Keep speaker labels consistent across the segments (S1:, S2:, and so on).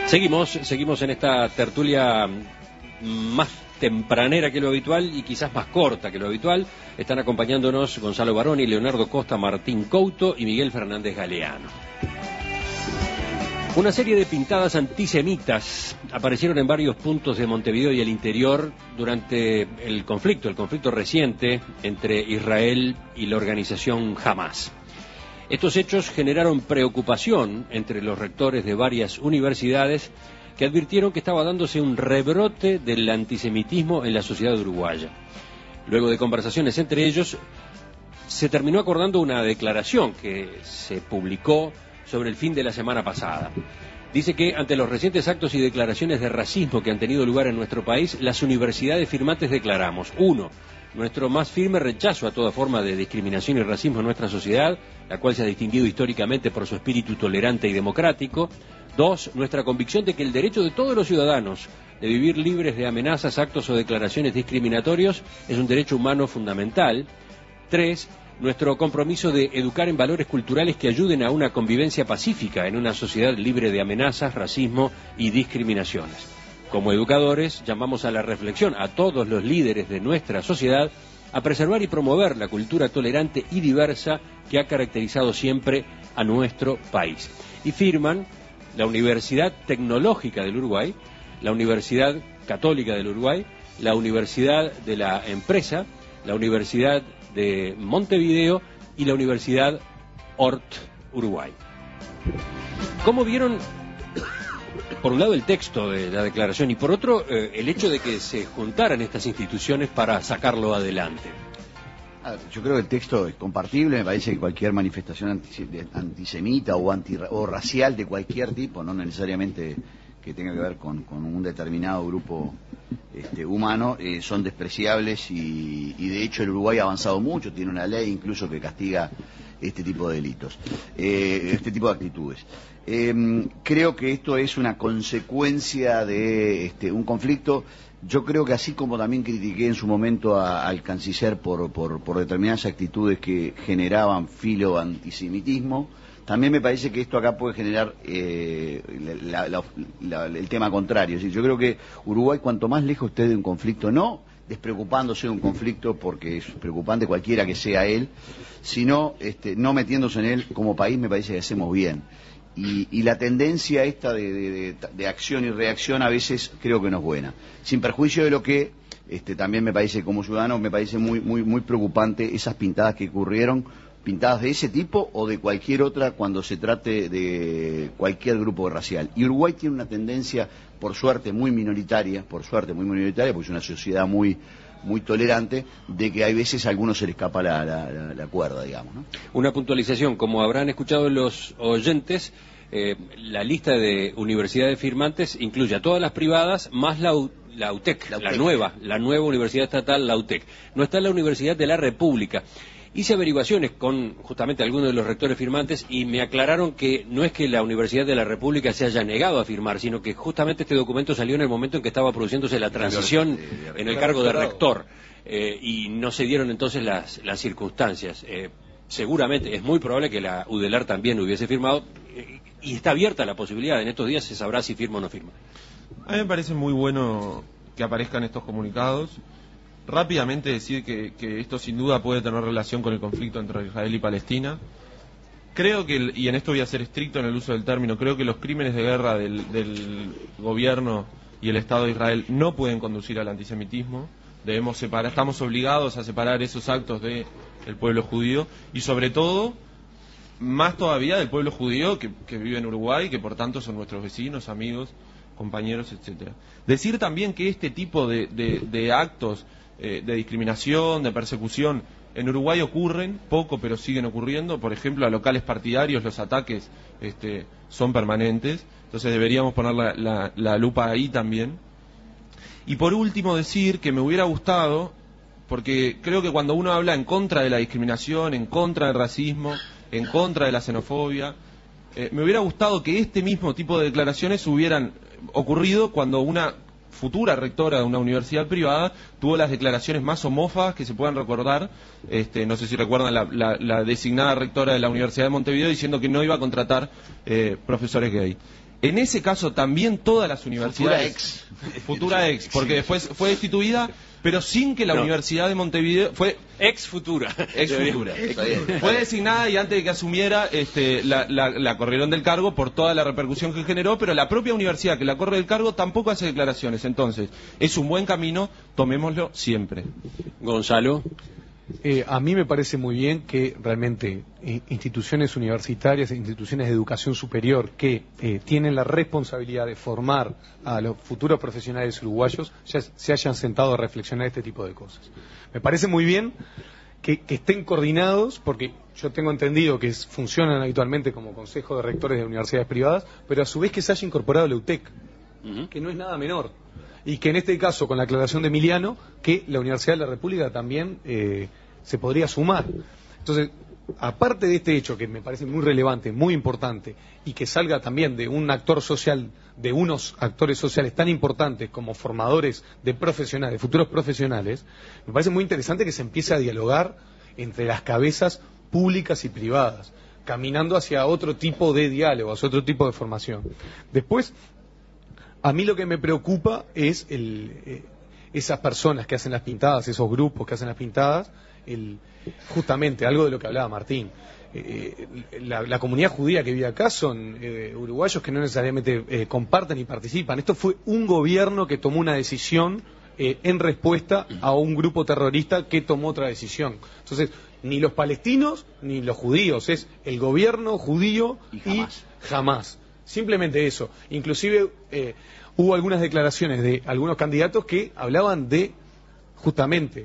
S1: Seguimos en esta tertulia más tempranera que lo habitual y quizás más corta que lo habitual. Están acompañándonos Gonzalo Baroni, Leonardo Costa, Martín Couto y Miguel Fernández Galeano. Una serie de pintadas antisemitas aparecieron en varios puntos de Montevideo y el interior durante el conflicto reciente entre Israel y la organización Hamas. Estos hechos generaron preocupación entre los rectores de varias universidades que advirtieron que estaba dándose un rebrote del antisemitismo en la sociedad uruguaya. Luego de conversaciones entre ellos, se terminó acordando una declaración que se publicó sobre el fin de la semana pasada. Dice que ante los recientes actos y declaraciones de racismo que han tenido lugar en nuestro país, las universidades firmantes declaramos: 1. Nuestro más firme rechazo a toda forma de discriminación y racismo en nuestra sociedad, la cual se ha distinguido históricamente por su espíritu tolerante y democrático. 2. Nuestra convicción de que el derecho de todos los ciudadanos de vivir libres de amenazas, actos o declaraciones discriminatorios es un derecho humano fundamental. 3. Nuestro compromiso de educar en valores culturales que ayuden a una convivencia pacífica en una sociedad libre de amenazas, racismo y discriminaciones. Como educadores, llamamos a la reflexión a todos los líderes de nuestra sociedad a preservar y promover la cultura tolerante y diversa que ha caracterizado siempre a nuestro país. Y firman la Universidad Tecnológica del Uruguay, la Universidad Católica del Uruguay, la Universidad de la Empresa, la Universidad de Montevideo y la Universidad Hort Uruguay. ¿Cómo vieron, por un lado, el texto de la declaración y por otro, el hecho de que se juntaran estas instituciones para sacarlo adelante?
S2: Yo creo que el texto es compartible. Me parece que cualquier manifestación antisemita o racial de cualquier tipo, no necesariamente que tenga que ver con un determinado grupo humano, son despreciables y de hecho el Uruguay ha avanzado mucho, tiene una ley incluso que castiga este tipo de delitos, este tipo de actitudes. Creo que esto es una consecuencia de un conflicto. Yo creo que así como también critiqué en su momento al canciller por determinadas actitudes que generaban filo-antisemitismo, también me parece que esto acá puede generar el tema contrario. Es decir, yo creo que Uruguay, cuanto más lejos esté de un conflicto, no despreocupándose de un conflicto porque es preocupante cualquiera que sea él, sino no metiéndose en él como país, me parece que hacemos bien. Y la tendencia esta de acción y reacción a veces creo que no es buena. Sin perjuicio de lo que también me parece, como ciudadano, me parece muy preocupante esas pintadas que ocurrieron, pintadas de ese tipo o de cualquier otra cuando se trate de cualquier grupo racial. Y Uruguay tiene una tendencia, por suerte muy minoritaria, porque es una sociedad muy tolerante, de que hay veces a algunos se les escapa la cuerda, digamos, ¿no? Una puntualización, como habrán escuchado los oyentes, la lista de universidades firmantes incluye a todas las privadas más la UTEC, la nueva universidad estatal, la UTEC. No está la Universidad de la República. Hice averiguaciones con justamente algunos de los rectores firmantes y me aclararon que no es que la Universidad de la República se haya negado a firmar, sino que justamente este documento salió en el momento en que estaba produciéndose la transición en el cargo de rector y no se dieron entonces las circunstancias. Seguramente es muy probable que la UDELAR también hubiese firmado y está abierta la posibilidad. En estos días se sabrá si firma o no firma.
S3: A mí me parece muy bueno que aparezcan estos comunicados. Rápidamente decir que esto sin duda puede tener relación con el conflicto entre Israel y Palestina. Creo que, y en esto voy a ser estricto en el uso del término, creo que los crímenes de guerra del gobierno y el Estado de Israel no pueden conducir al antisemitismo. Debemos separar, estamos obligados a separar esos actos del pueblo judío y sobre todo, más todavía del pueblo judío que vive en Uruguay, que por tanto son nuestros vecinos, amigos, compañeros, etcétera. Decir también que este tipo de actos de discriminación, de persecución, en Uruguay ocurren, poco pero siguen ocurriendo. Por ejemplo, a locales partidarios los ataques son permanentes, entonces deberíamos poner la lupa ahí también. Y por último decir que me hubiera gustado, porque creo que cuando uno habla en contra de la discriminación, en contra del racismo, en contra de la xenofobia, me hubiera gustado que este mismo tipo de declaraciones hubieran ocurrido cuando una futura rectora de una universidad privada tuvo las declaraciones más homófobas que se puedan recordar. No sé si recuerdan la designada rectora de la Universidad de Montevideo diciendo que no iba a contratar profesores gay. En ese caso también todas las universidades... Futura ex, porque después fue destituida, pero sin que la Universidad de Montevideo... Fue
S1: ex futura.
S3: Fue designada y antes de que asumiera la corrieron del cargo por toda la repercusión que generó, pero la propia universidad que la corre del cargo tampoco hace declaraciones. Entonces, es un buen camino, tomémoslo siempre.
S1: Gonzalo.
S4: A mí me parece muy bien que realmente instituciones universitarias, instituciones de educación superior que tienen la responsabilidad de formar a los futuros profesionales uruguayos ya se hayan sentado a reflexionar este tipo de cosas. Me parece muy bien que estén coordinados, porque yo tengo entendido que funcionan habitualmente como consejo de rectores de universidades privadas, pero a su vez que se haya incorporado la UTEC, que no es nada menor. Y que en este caso, con la aclaración de Emiliano, que la Universidad de la República también se podría sumar. Entonces, aparte de este hecho que me parece muy relevante, muy importante, y que salga también de un actor social, de unos actores sociales tan importantes como formadores de profesionales, de futuros profesionales, me parece muy interesante que se empiece a dialogar entre las cabezas públicas y privadas, caminando hacia otro tipo de diálogo, hacia otro tipo de formación. Después, a mí lo que me preocupa es esas personas que hacen las pintadas, esos grupos que hacen las pintadas, justamente algo de lo que hablaba Martín. La comunidad judía que vive acá son uruguayos que no necesariamente comparten y participan. Esto fue un gobierno que tomó una decisión en respuesta a un grupo terrorista que tomó otra decisión. Entonces, ni los palestinos ni los judíos, es el gobierno judío y jamás. Simplemente eso. Inclusive hubo algunas declaraciones de algunos candidatos que hablaban de, justamente,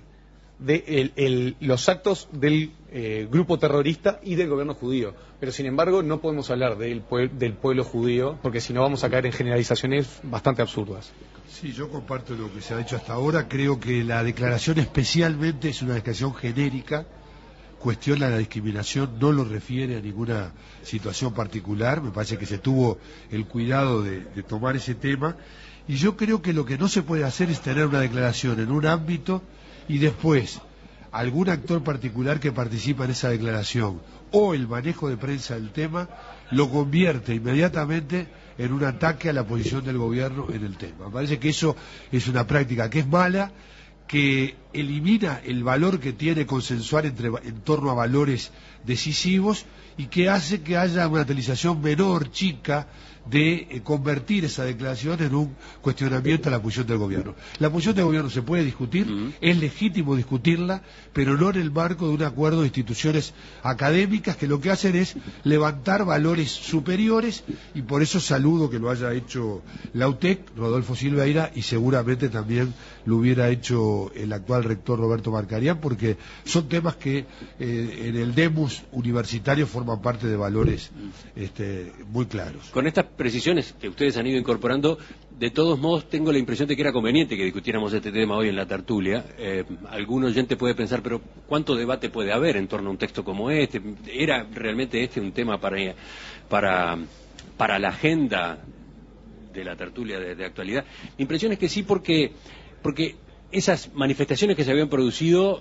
S4: de los actos del grupo terrorista y del gobierno judío. Pero, sin embargo, no podemos hablar del pueblo judío, porque si no vamos a caer en generalizaciones bastante absurdas.
S5: Sí, yo comparto lo que se ha hecho hasta ahora. Creo que la declaración especialmente es una declaración genérica, cuestiona la discriminación, no lo refiere a ninguna situación particular. Me parece que se tuvo el cuidado de tomar ese tema, y yo creo que lo que no se puede hacer es tener una declaración en un ámbito y después algún actor particular que participa en esa declaración o el manejo de prensa del tema lo convierte inmediatamente en un ataque a la posición del gobierno en el tema. Me parece que eso es una práctica que es mala, que elimina el valor que tiene consensuar en torno a valores decisivos, y que hace que haya una utilización menor, chica, de convertir esa declaración en un cuestionamiento a la posición del gobierno. La posición del gobierno se puede discutir, es legítimo discutirla, pero no en el marco de un acuerdo de instituciones académicas que lo que hacen es levantar valores superiores, y por eso saludo que lo haya hecho la UTEC, Rodolfo Silveira, y seguramente también lo hubiera hecho el actual rector Roberto Marcarián, porque son temas que en el demos universitario forman parte de valores muy claros.
S1: Con estas precisiones que ustedes han ido incorporando, de todos modos tengo la impresión de que era conveniente que discutiéramos este tema hoy en la tertulia. Algún oyente puede pensar, pero ¿cuánto debate puede haber en torno a un texto como este? ¿Era realmente un tema para la agenda de la tertulia de actualidad? Mi impresión es que sí, porque esas manifestaciones que se habían producido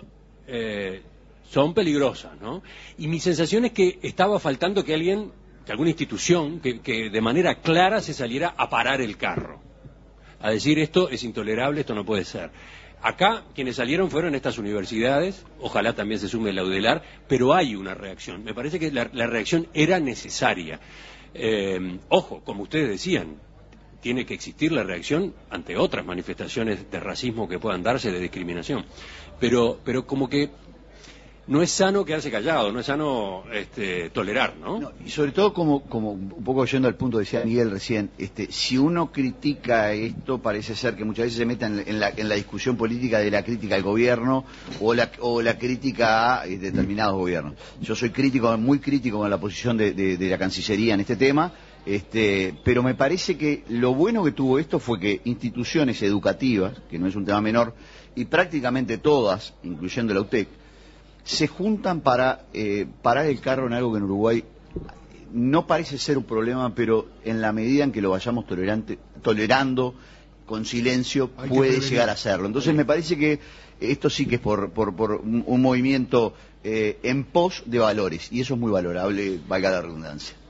S1: son peligrosas, ¿no? Y mi sensación es que estaba faltando que alguna institución que de manera clara se saliera a parar el carro, a decir esto es intolerable, esto no puede ser. Acá quienes salieron fueron estas universidades, ojalá también se sume la UDELAR, pero hay una reacción. Me parece que la reacción era necesaria. Ojo, como ustedes decían, tiene que existir la reacción ante otras manifestaciones de racismo que puedan darse, de discriminación. Pero como que no es sano quedarse callado, no es sano tolerar, ¿no?
S2: Y sobre todo, como un poco yendo al punto que decía Miguel recién, si uno critica esto, parece ser que muchas veces se meta en la discusión política de la crítica al gobierno o la crítica a determinados gobiernos. Yo soy crítico, muy crítico con la posición de la Cancillería en este tema, pero me parece que lo bueno que tuvo esto fue que instituciones educativas, que no es un tema menor, y prácticamente todas, incluyendo la UTEC, se juntan para parar el carro en algo que en Uruguay no parece ser un problema, pero en la medida en que lo vayamos tolerando con silencio puede llegar a serlo. Entonces me parece que esto sí que es por un movimiento en pos de valores, y eso es muy valorable, valga la redundancia.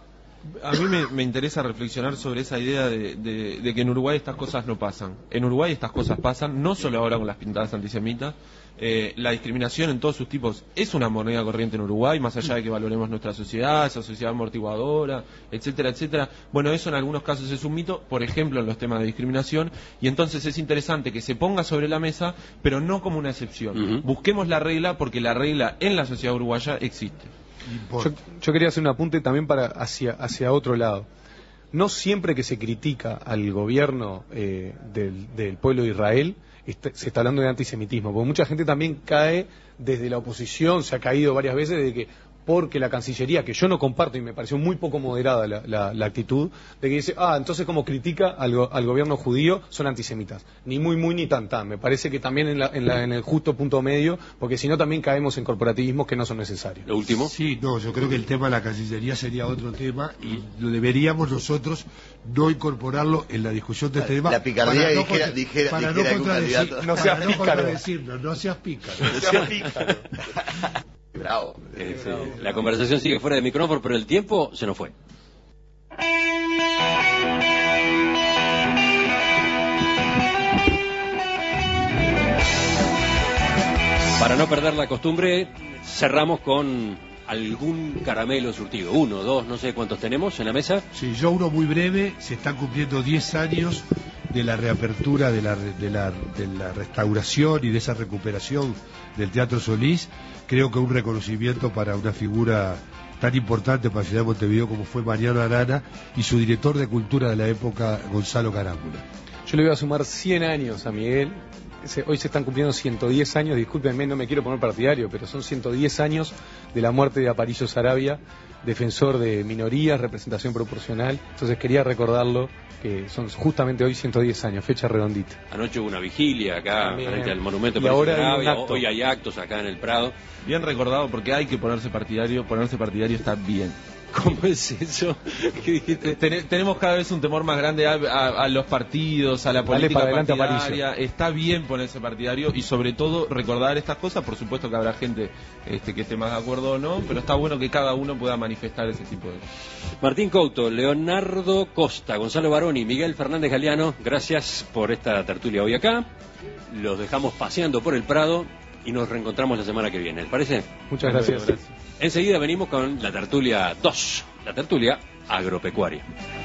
S3: A mí me interesa reflexionar sobre esa idea de que en Uruguay estas cosas no pasan. En Uruguay estas cosas pasan, no solo ahora con las pintadas antisemitas. La discriminación en todos sus tipos es una moneda corriente en Uruguay, más allá de que valoremos nuestra sociedad, esa sociedad amortiguadora, etcétera, etcétera. Bueno, eso en algunos casos es un mito, por ejemplo en los temas de discriminación, y entonces es interesante que se ponga sobre la mesa, pero no como una excepción. Busquemos la regla, porque la regla en la sociedad uruguaya existe.
S4: Yo quería hacer un apunte también hacia otro lado. No siempre que se critica al gobierno del pueblo de Israel se está hablando de antisemitismo, porque mucha gente también cae desde la oposición, se ha caído varias veces de que porque la Cancillería, que yo no comparto y me pareció muy poco moderada la actitud, de que dice, entonces como critica al gobierno judío, son antisemitas. Ni muy ni tan. Me parece que también en el justo punto medio, porque si no también caemos en corporativismos que no son necesarios.
S1: ¿Lo último?
S5: Sí, no, yo creo que el tema de la Cancillería sería otro tema y lo deberíamos nosotros no incorporarlo en la discusión de este tema.
S2: La picardía
S5: para no contradecirnos, no seas pícaro.
S2: Bravo.
S1: La conversación sigue fuera de micrófono, pero el tiempo se nos fue. Para no perder la costumbre, cerramos con algún caramelo surtido. 1, 2, no sé cuántos tenemos en la mesa.
S5: Sí, yo uno muy breve. Se están cumpliendo 10 años de la reapertura, de la restauración y de esa recuperación del Teatro Solís. Creo que un reconocimiento para una figura tan importante para la ciudad de Montevideo como fue Mariano Arana y su director de cultura de la época, Gonzalo Carámbula.
S4: Yo le voy a sumar 100 años a Miguel. Hoy se están cumpliendo 110 años, discúlpenme, no me quiero poner partidario, pero son 110 años de la muerte de Aparicio Saravia, defensor de minorías, representación proporcional. Entonces quería recordarlo, que son justamente hoy 110 años, fecha redondita.
S1: Anoche hubo una vigilia acá,
S4: también,
S1: frente al monumento
S4: y ahora
S1: Saravia. Hoy hay actos acá en el Prado.
S3: Bien recordado, porque hay que ponerse partidario está bien.
S1: ¿Cómo es eso? ¿Qué dijiste?
S3: Tenemos cada vez un temor más grande a los partidos, a la política partidaria. Está bien ponerse partidario y sobre todo recordar estas cosas. Por supuesto que habrá gente que esté más de acuerdo o no, pero está bueno que cada uno pueda manifestar ese tipo de cosas.
S1: Martín Couto, Leonardo Costa, Gonzalo Baroni, Miguel Fernández Galeano, gracias por esta tertulia hoy acá. Los dejamos paseando por el Prado y nos reencontramos la semana que viene. ¿Les parece?
S4: Muchas gracias.
S1: Enseguida venimos con la tertulia 2, la tertulia agropecuaria.